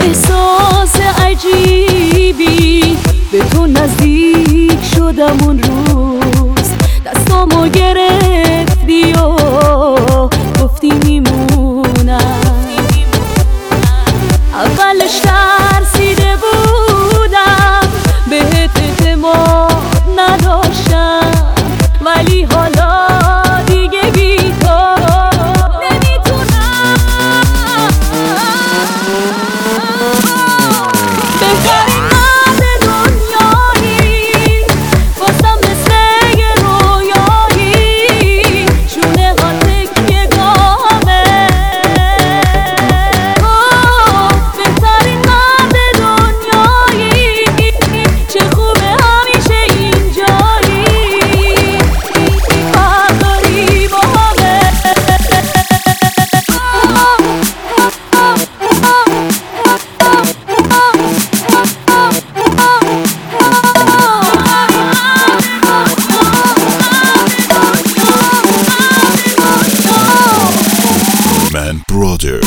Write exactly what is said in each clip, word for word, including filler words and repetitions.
احساس عجیبی به تو نزدیک شدم اون روز، دستامو گرفتی و گفتی میمونم. اولش ترسیده بودم، بهت اعتماد نداشتم، ولی حالا دیگه بی تو نمیتونم. بهترین مرد دنیایی، بازم مثل یه رویایی، شونه ها تکیه گامه. بهترین مرد دنیایی، چه خوبه همیشه اینجایی، فرق داری با همه. Man Brothers.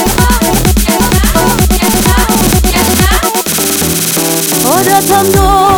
عادتم دار